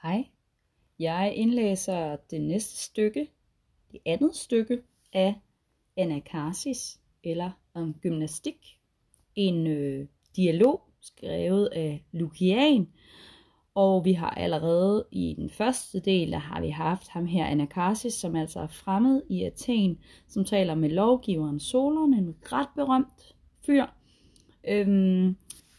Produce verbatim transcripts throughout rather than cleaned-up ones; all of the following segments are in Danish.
Hej, jeg indlæser det næste stykke, det andet stykke af Anakarsis, eller om gymnastik. En øh, dialog skrevet af Lukian, og vi har allerede i den første del, der har vi haft ham her Anakarsis, som altså er fremmed i Athen, som taler med lovgiveren Solon, en ret berømt fyr, øhm,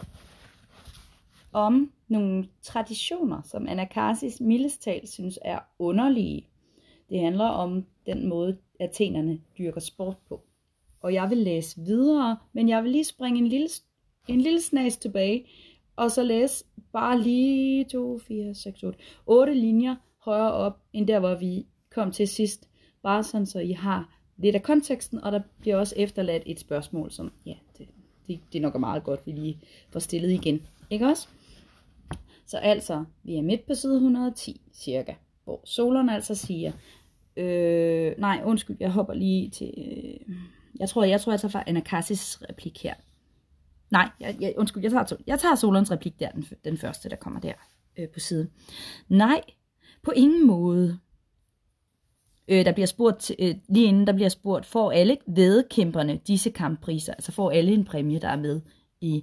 om nogle traditioner, som Anakarsis mildest talt synes er underlige. Det handler om den måde, athenerne dyrker sport på. Og jeg vil læse videre, men jeg vil lige springe en lille, en lille snas tilbage, og så læse bare lige to, fire, seks, otte, otte linjer højere op, end der, hvor vi kom til sidst. Bare sådan, så I har lidt af konteksten, og der bliver også efterladt et spørgsmål, som ja, det, det, det nok er meget godt, vi lige får stillet igen. Ikke også? Så altså, vi er midt på side et hundrede og ti cirka, hvor Solon altså siger, øh, nej, undskyld, jeg hopper lige til, øh, jeg tror, jeg tror, jeg tager fra Anakarsis replik her. Nej, jeg, jeg, undskyld, jeg tager, jeg tager Solons replik der, den, den første, der kommer der øh, på siden. Nej, på ingen måde. Øh, der bliver spurgt, øh, lige inden der bliver spurgt, får alle væddekæmperne disse kamppriser, altså får alle en præmie, der er med i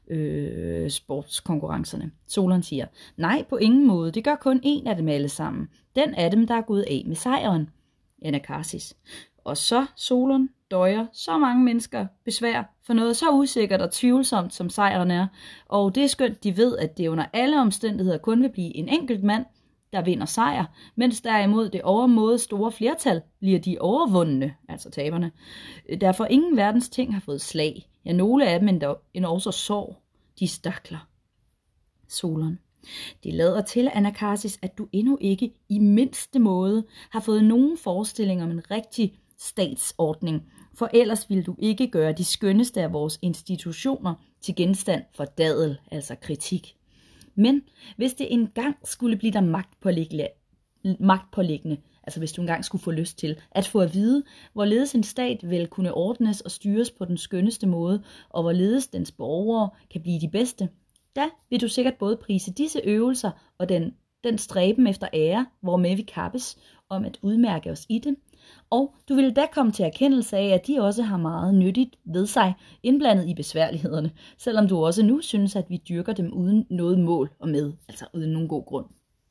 øh, sportskonkurrencerne. Solon siger, nej, på ingen måde, det gør kun en af dem alle sammen. Den af dem, der er gået af med sejren. Anakarsis. Og så, Solon, døjer så mange mennesker besvær for noget så usikkert og tvivlsomt, som sejren er. Og det er skønt, de ved, at det under alle omstændigheder kun vil blive en enkelt mand, der vinder sejr, mens derimod det overmåde store flertal bliver de overvundne, altså taberne. Derfor ingen verdens ting har fået slag. Ja, nogle af dem endda, endda også sår, de stakler. Solon. Det lader til, Anakarsis, at du endnu ikke i mindste måde har fået nogen forestilling om en rigtig statsordning, for ellers vil du ikke gøre de skønneste af vores institutioner til genstand for dadel, altså kritik. Men hvis det engang skulle blive dig magtpåliggende, magtpåliggende, altså hvis du engang skulle få lyst til at få at vide, hvorledes en stat vil kunne ordnes og styres på den skønneste måde, og hvorledes dens borgere kan blive de bedste, da vil du sikkert både prise disse øvelser og den, den stræben efter ære, hvormed vi kappes om at udmærke os i dem, og du vil da komme til erkendelse af, at de også har meget nyttigt ved sig indblandet i besværlighederne, selvom du også nu synes, at vi dyrker dem uden noget mål og med, altså uden nogen god grund.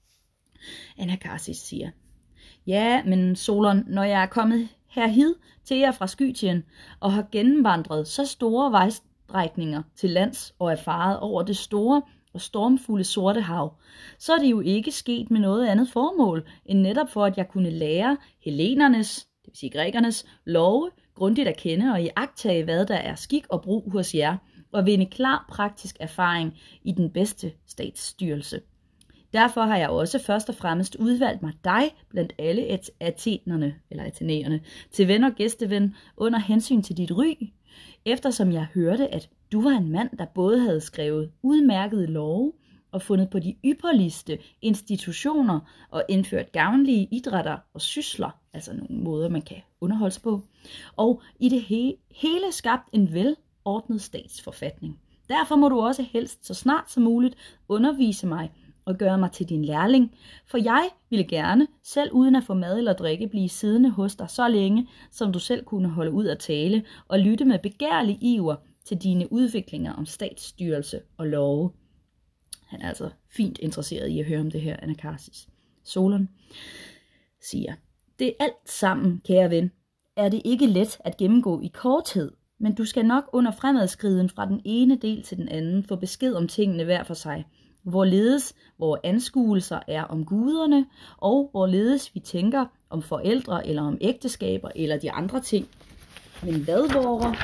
Anakarsis siger, ja, men Solon, når jeg er kommet herhid til jer fra Skytien og har gennemvandret så store vejstrækninger til lands og erfaret over det store og stormfulde sorte hav, så er det jo ikke sket med noget andet formål, end netop for, at jeg kunne lære hellenernes, det vil sige grækernes, love grundigt at kende og iagttage, hvad der er skik og brug hos jer, og vinde klar praktisk erfaring i den bedste statsstyrelse. Derfor har jeg også først og fremmest udvalgt mig dig blandt alle athenerne, eller athenæerne, til ven og gæsteven under hensyn til dit ry, eftersom jeg hørte, at du var en mand, der både havde skrevet udmærkede love og fundet på de ypperligste institutioner og indført gavnlige idrætter og sysler, altså nogle måder, man kan underholde sig på, og i det he- hele skabt en velordnet statsforfatning. Derfor må du også helst så snart som muligt undervise mig og gøre mig til din lærling, for jeg ville gerne, selv uden at få mad eller drikke, blive siddende hos dig så længe, som du selv kunne holde ud at tale og lytte med begærlig iver til dine udviklinger om statsstyrelse og love. Han er altså fint interesseret i at høre om det her, Anakarsis. Solon siger, det er alt sammen, kære ven, er det ikke let at gennemgå i korthed, men du skal nok under fremadskriden fra den ene del til den anden få besked om tingene hver for sig, hvorledes vores anskuelser er om guderne, og hvorledes vi tænker om forældre eller om ægteskaber eller de andre ting. Men hvad vores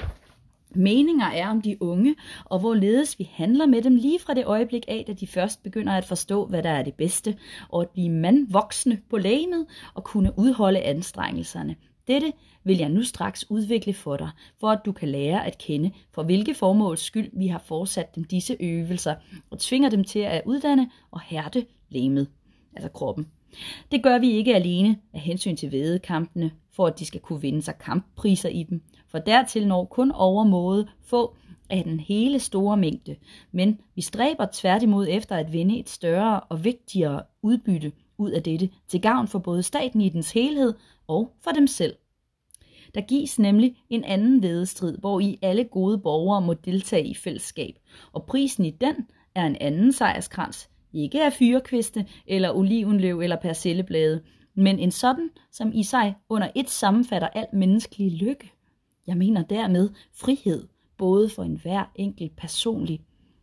meninger er om de unge, og hvorledes vi handler med dem lige fra det øjeblik af, da de først begynder at forstå, hvad der er det bedste, og at blive mandvoksne på legemet og kunne udholde anstrengelserne. Dette vil jeg nu straks udvikle for dig, for at du kan lære at kende, for hvilke formåls skyld vi har fortsat dem disse øvelser, og tvinger dem til at uddanne og hærde legemet, altså kroppen. Det gør vi ikke alene af hensyn til væddekampene, for at de skal kunne vinde sig kamppriser i dem, for dertil når kun overmåde få af den hele store mængde, men vi stræber tværtimod efter at vinde et større og vigtigere udbytte ud af dette, til gavn for både staten i dens helhed og for dem selv. Der gives nemlig en anden vædestrid, hvor i alle gode borgere må deltage i fællesskab, og prisen i den er en anden sejrskrans, ikke af fyrekviste eller olivenløv eller persilleblade, men en sådan, som i sig under et sammenfatter alt menneskelig lykke. Jeg mener dermed frihed, både for enhver enkelt personlig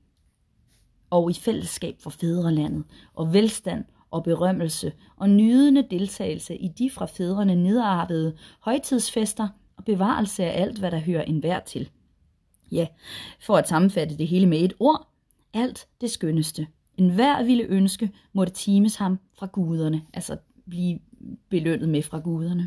og i fællesskab for fædrelandet, og velstand og berømmelse og nydende deltagelse i de fra fædrene nedarvede højtidsfester og bevarelse af alt, hvad der hører enhver til. Ja, for at sammenfatte det hele med et ord, alt det skønneste. Enhver ville ønske, må det times ham fra guderne, altså blive belønnet med fra guderne.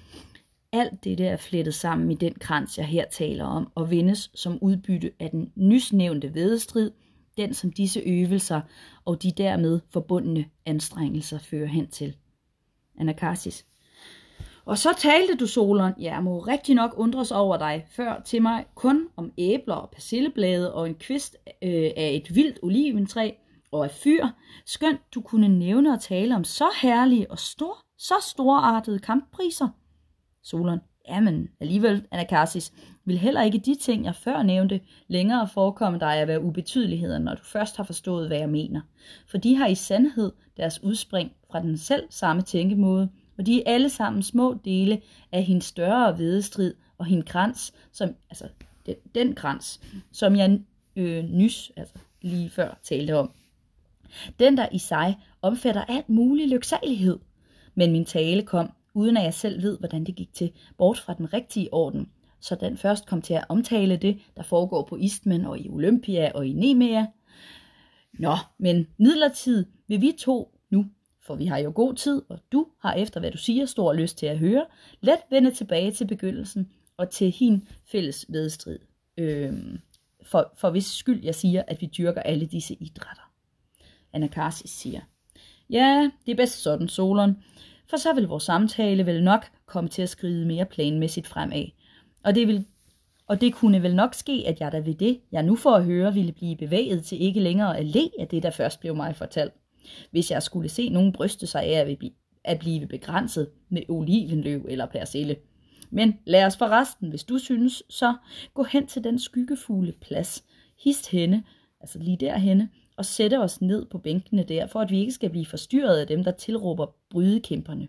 Alt dette er flettet sammen i den krans, jeg her taler om, og vindes som udbytte af den nysnævnte vædestrid, den som disse øvelser og de dermed forbundne anstrengelser fører hen til. Anakharsis. Og så talte du, Solon, jeg må rigtig nok undres over dig, før til mig kun om æbler og persilleblade og en kvist øh, af et vildt oliventræ og af fyr, skønt du kunne nævne og tale om så herlige og stor, så storartede kamppriser. Solon. Jamen, alligevel, Anakharsis, vil heller ikke de ting, jeg før nævnte, længere forekomme dig at være ubetydeligheder, når du først har forstået, hvad jeg mener. For de har i sandhed deres udspring fra den selv samme tænkemåde, og de er alle sammen små dele af hendes større vædestrid og hendes krans, som, altså den, den krans, som jeg øh, nys, altså lige før talte om. Den, der i sig omfatter alt mulig lyksalighed. Men min tale kom, uden at jeg selv ved, hvordan det gik til, bort fra den rigtige orden, så den først kom til at omtale det, der foregår på Isthmen og i Olympia og i Nemea. Nå, men midlertid vil vi to nu, for vi har jo god tid, og du har efter hvad du siger stor lyst til at høre, let vende tilbage til begyndelsen og til hin fælles vædestrid. Øhm, for, for hvis skyld jeg siger, at vi dyrker alle disse idrætter. Anakharsis siger, ja, det er bedst sådan, Solon, for så vil vores samtale vel nok komme til at skride mere planmæssigt fremad. Og det, vil, og det kunne vel nok ske, at jeg da ved det, jeg nu får at høre, ville blive bevæget til ikke længere at le af det, der først blev mig fortalt. Hvis jeg skulle se nogen bryste sig af at blive begrænset med olivenløv eller persille. Men lad os forresten, hvis du synes, så gå hen til den skyggefulde plads, hist henne, altså lige derhenne, og sætte os ned på bænkene der, for at vi ikke skal blive forstyrret af dem, der tilråber brydekæmperne.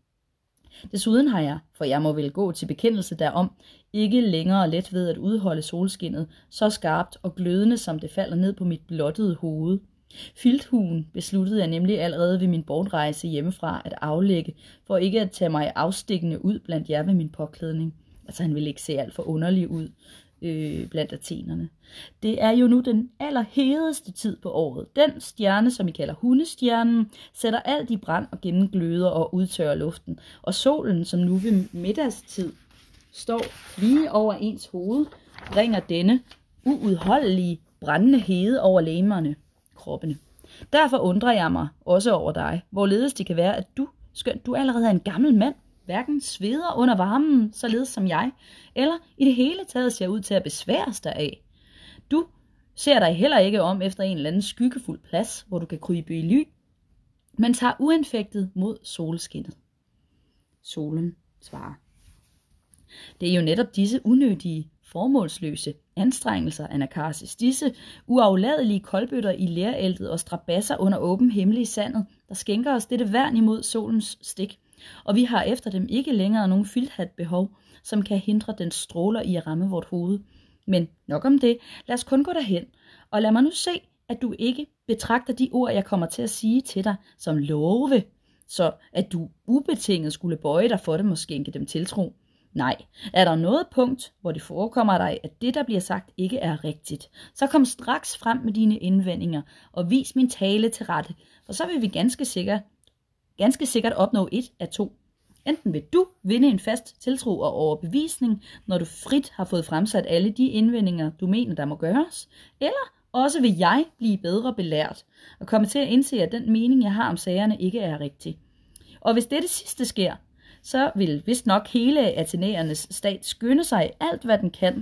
Desuden har jeg, for jeg må vel gå til bekendelse derom, ikke længere let ved at udholde solskinnet, så skarpt og glødende, som det falder ned på mit blottede hoved. Filthuen besluttede jeg nemlig allerede ved min bortrejse hjemmefra at aflægge, for ikke at tage mig afstikkende ud blandt jer ved min påklædning. Altså han ville ikke se alt for underlig ud øh, blandt athenerne. Det er jo nu den allerhedeste tid på året. Den stjerne, som I kalder hundestjernen, sætter alt i brand og gennemgløder og udtørrer luften. Og solen, som nu ved middagstid står lige over ens hoved, bringer denne uudholdelige brændende hede over legemerne, kroppene. Derfor undrer jeg mig også over dig, hvorledes det kan være, at du, skønt du allerede er en gammel mand, hverken sveder under varmen, således som jeg, eller i det hele taget ser ud til at besværes deraf. Du ser dig heller ikke om efter en eller anden skyggefuld plads, hvor du kan krybe i ly, men tager uanfægtet mod solskinnet. Solen svarer. Det er jo netop disse unødige, formålsløse anstrengelser, Anakharsis, disse uafladelige koldbøtter i leræltet og strabasser under åben himmel i sandet, der skænker os dette værn imod solens stik, og vi har efter dem ikke længere nogen filthat behov, som kan hindre den stråler i at ramme vort hoved. Men nok om det, lad os kun gå derhen, og lad mig nu se, at du ikke betragter de ord, jeg kommer til at sige til dig, som love, så at du ubetinget skulle bøje dig for dem og skænke dem tiltro. Nej, er der noget punkt, hvor det forekommer dig, at det, der bliver sagt, ikke er rigtigt, så kom straks frem med dine indvendinger og vis min tale til rette, for så vil vi ganske sikkert, ganske sikkert opnå et af to. Enten vil du vinde en fast tiltro og overbevisning, når du frit har fået fremsat alle de indvendinger, du mener, der må gøres, eller også vil jeg blive bedre belært og komme til at indse, at den mening, jeg har om sagerne, ikke er rigtig. Og hvis dette sidste sker, så vil vist nok hele athenæernes stat skynde sig alt, hvad den kan,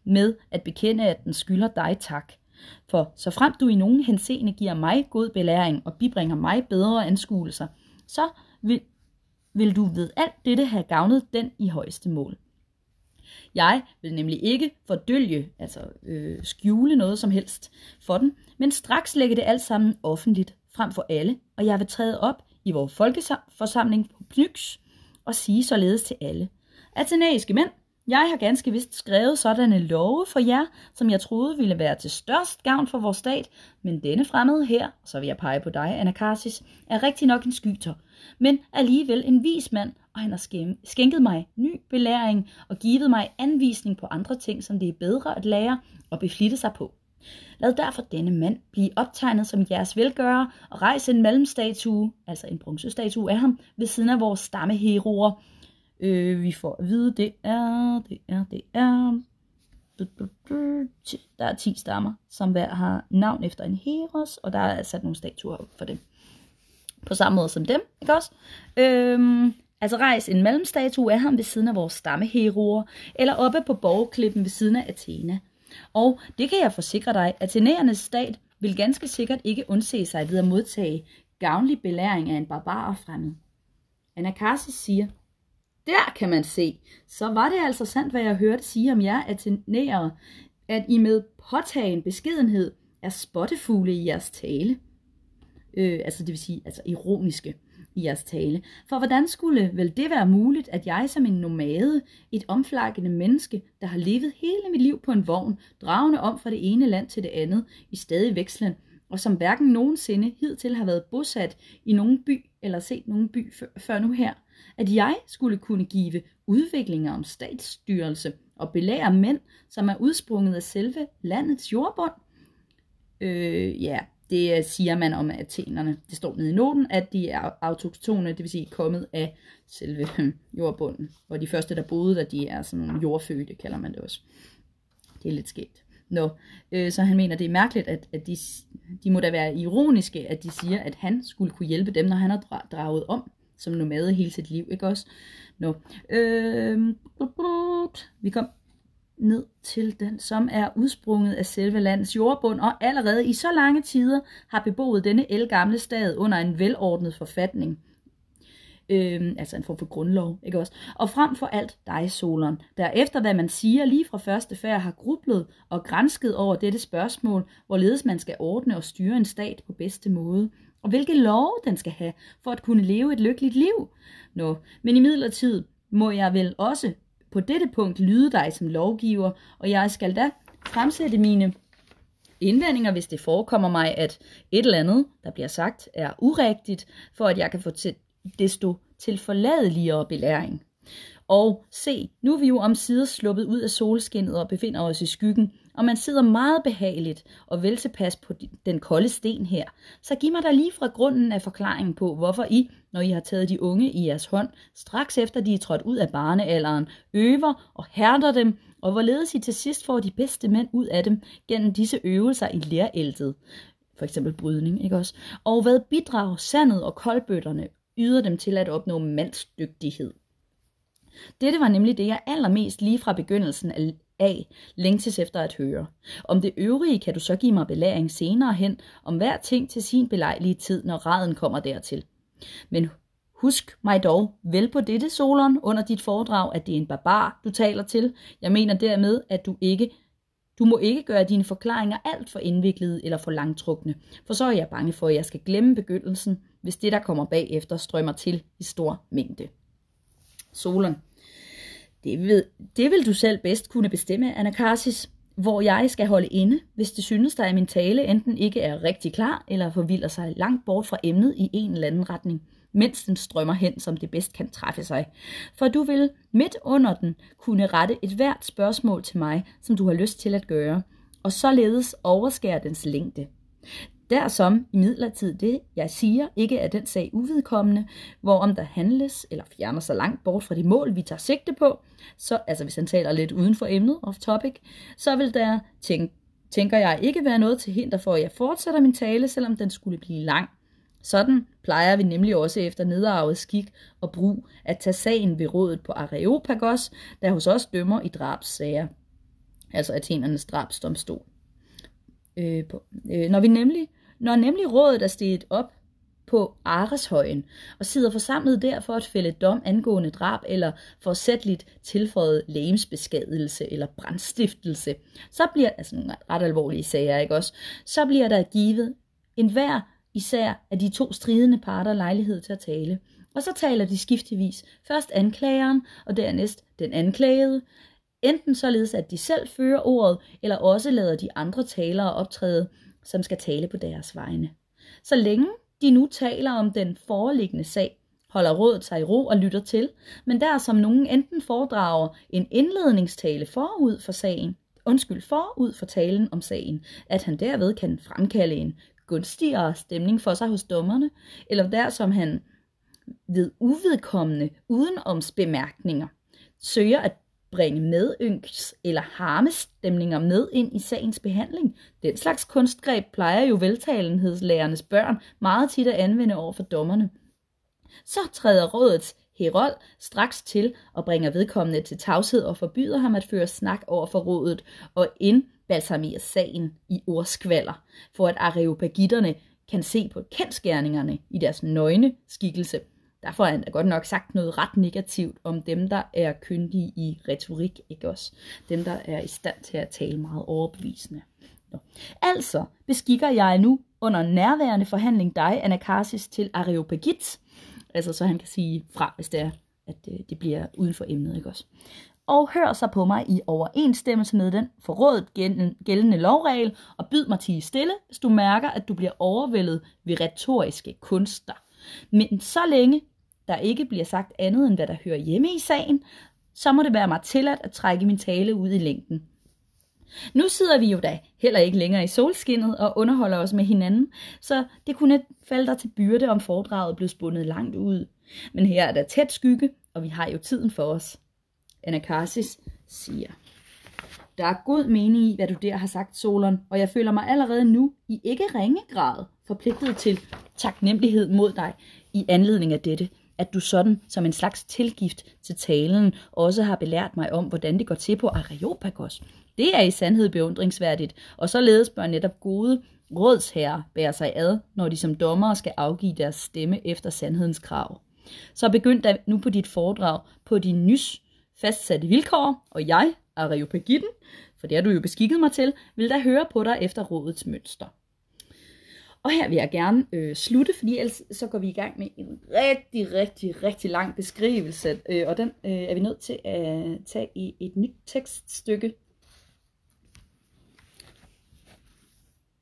med at bekende, at den skylder dig tak. For så frem du i nogen henseende giver mig god belæring og bibringer mig bedre anskuelser, så vil, vil du ved alt dette have gavnet den i højeste mål. Jeg vil nemlig ikke fordølge, altså øh, skjule noget som helst for den, men straks lægge det alt sammen offentligt frem for alle, og jeg vil træde op i vores folkeforsamling på Pnyx og sige således til alle. Athenæiske mænd, jeg har ganske vist skrevet sådanne love for jer, som jeg troede ville være til størst gavn for vores stat, men denne fremmede her, så vil jeg pege på dig, Anacharsis, er rigtig nok en skyter, men alligevel en vis mand, og han har skænket mig ny belæring og givet mig anvisning på andre ting, som det er bedre at lære og beflitte sig på. Lad derfor denne mand blive optegnet som jeres velgører og rejse en mellemstatue, altså en bronzestatue af ham, ved siden af vores stammeheroer. Øh, vi får at vide, det er, det er, det er, der er ti stammer, som hver har navn efter en heros, og der er sat nogle statuer op for dem. På samme måde som dem, ikke også? Øhm, altså rejs en mellemstatue af ham ved siden af vores stammeheroer, eller oppe på borgklippen ved siden af Athena. Og det kan jeg forsikre dig, at athenæernes stat vil ganske sikkert ikke undse sig ved at modtage gavnlig belæring af en barbar fremmed. Anacharsis siger, der kan man se, så var det altså sandt, hvad jeg hørte sige om jer athenæere, at I med påtagen beskedenhed er spottefugle i jeres tale. Øh, altså det vil sige, altså ironiske i jeres tale. For hvordan skulle vel det være muligt, at jeg som en nomade, et omflakkende menneske, der har levet hele mit liv på en vogn, dragende om fra det ene land til det andet, i stadig vekslen, og som hverken nogensinde hidtil har været bosat i nogen by, eller set nogen by før nu her, at jeg skulle kunne give udviklinger om statsstyrelse og belære mænd, som er udsprunget af selve landets jordbund? Øh, ja, det siger man om athenerne. Det står nede i noten, at de er autoktone, det vil sige kommet af selve jordbunden. Og de første, der boede der, de er sådan nogle jordfødte, kalder man det også. Det er lidt skægt. Nå, øh, så han mener, det er mærkeligt, at, at de, de må da være ironiske, at de siger, at han skulle kunne hjælpe dem, når han har draget om som nomade hele sit liv, ikke også? Nå, øh, vi kom ned til den, som er udsprunget af selve landets jordbund, og allerede i så lange tider har beboet denne ældgamle stad under en velordnet forfatning. Øh, altså en form for grundlov, ikke også? Og frem for alt dig, Solon, der efter hvad man siger lige fra første færd har grublet og gransket over dette spørgsmål, hvorledes man skal ordne og styre en stat på bedste måde, og hvilke love den skal have for at kunne leve et lykkeligt liv. Nå, men imidlertid må jeg vel også på dette punkt lyde dig som lovgiver, og jeg skal da fremsætte mine indvendinger, hvis det forekommer mig, at et eller andet, der bliver sagt, er urigtigt, for at jeg kan få til desto tilforladeligere belæring. Og se, nu er vi jo omsider sluppet ud af solskinnet og befinder os i skyggen, og man sidder meget behageligt og vel tilpas på den kolde sten her. Så giv mig da lige fra grunden af forklaringen på, hvorfor I, når I har taget de unge i jeres hånd, straks efter de er trådt ud af barnealderen, øver og hærder dem, og hvorledes I til sidst får de bedste mænd ud af dem gennem disse øvelser i læræltet, for eksempel brydning, ikke også? Og hvad bidrager sandet og koldbøtterne yder dem til at opnå mandsdygtighed. Dette var nemlig det, jeg allermest lige fra begyndelsen af længtes efter at høre. Om det øvrige kan du så give mig belæring senere hen, om hver ting til sin belejlige tid, når raden kommer dertil. Men husk mig dog vel på dette, Solon, under dit foredrag, at det er en barbar, du taler til. Jeg mener dermed, at du ikke Du må ikke gøre dine forklaringer alt for indviklede eller for langtrukne, for så er jeg bange for, at jeg skal glemme begyndelsen, hvis det, der kommer bagefter, strømmer til i stor mængde. Solon. Det vil, det vil du selv bedst kunne bestemme, Anacharsis, hvor jeg skal holde inde, hvis det synes dig, at min tale enten ikke er rigtig klar, eller forvilder sig langt bort fra emnet i en eller anden retning, mens den strømmer hen, som det bedst kan træffe sig. For du vil midt under den kunne rette et hvert spørgsmål til mig, som du har lyst til at gøre, og således overskære dens længde. Dersom imidlertid det, jeg siger, ikke er den sag uvedkommende, hvorom der handles eller fjerner sig langt bort fra de mål, vi tager sigte på, så, altså hvis han taler lidt uden for emnet, off topic, så vil der, tænk, tænker jeg, ikke være noget til hinder for, at jeg fortsætter min tale, selvom den skulle blive lang. Sådan plejer vi nemlig også efter nedarvet skik og brug at tage sagen ved rådet på Areopagos, der hos os dømmer i drabssager. altså Athenernes drabsdomstol. Øh, på, øh, når, vi nemlig, når nemlig rådet er steget op på Areshøjen og sidder forsamlet der for at fælde dom angående drab eller forsætligt tilføjet legemsbeskadigelse eller brandstiftelse, så bliver, altså nogle ret alvorlige sager, ikke også, så bliver der givet enhver især af de to stridende parter lejlighed til at tale. Og så taler de skiftevis, først anklageren og dernæst den anklagede, enten således at de selv fører ordet, eller også lader de andre talere optræde, som skal tale på deres vegne. Så længe de nu taler om den foreliggende sag, holder rådet sig i ro og lytter til, men der som nogen enten foredrager en indledningstale forud for sagen, undskyld forud for talen om sagen, at han derved kan fremkalde en gunstigere stemning for sig hos dommerne, eller der som han ved uvedkommende udenomsbemærkninger søger at bringe medynks eller harmestemninger med ind i sagens behandling. Den slags kunstgreb plejer jo veltalenhedslærernes børn meget tit at anvende over for dommerne. Så træder rådets herold straks til og bringer vedkommende til tavshed og forbyder ham at føre snak over for rådet og indbalsamere sagen i ordskvalder, for at areopagitterne kan se på kendsgerningerne i deres nøgne skikkelse. Derfor er han da godt nok sagt noget ret negativt om dem, der er kyndige i retorik, ikke også? Dem, der er i stand til at tale meget overbevisende. Nå. Altså beskikker jeg nu under nærværende forhandling dig, Anacharsis, til Areopagit, altså så han kan sige fra, hvis det er, at det bliver uden for emnet, ikke også? Og hør så på mig i overensstemmelse med den forrådet gældende lovregel, og byd mig til stille, hvis du mærker, at du bliver overvældet ved retoriske kunster. Men så længe der ikke bliver sagt andet, end hvad der hører hjemme i sagen, så må det være mig tilladt at trække min tale ud i længden. Nu sidder vi jo da heller ikke længere i solskinnet og underholder os med hinanden, så det kunne falde dig til byrde, om foredraget blev spundet langt ud. Men her er der tæt skygge, og vi har jo tiden for os. Anacharsis siger: Der er god mening i, hvad du der har sagt, Solon, og jeg føler mig allerede nu i ikke ringe grad forpligtet til taknemmelighed mod dig i anledning af dette, at du sådan som en slags tilgift til talen også har belært mig om, hvordan det går til på Areopagos. Det er i sandhed beundringsværdigt, og således bør netop gode rådsherrer bære sig ad, når de som dommere skal afgive deres stemme efter sandhedens krav. Så begynd da nu på dit foredrag på de nys fastsatte vilkår, og jeg, Areopagitten, for det har du jo beskikket mig til, vil da høre på dig efter rådets mønster. Og her vil jeg gerne øh, slutte, fordi ellers så går vi i gang med en rigtig, rigtig, rigtig lang beskrivelse, øh, og den øh, er vi nødt til at tage i et nyt tekststykke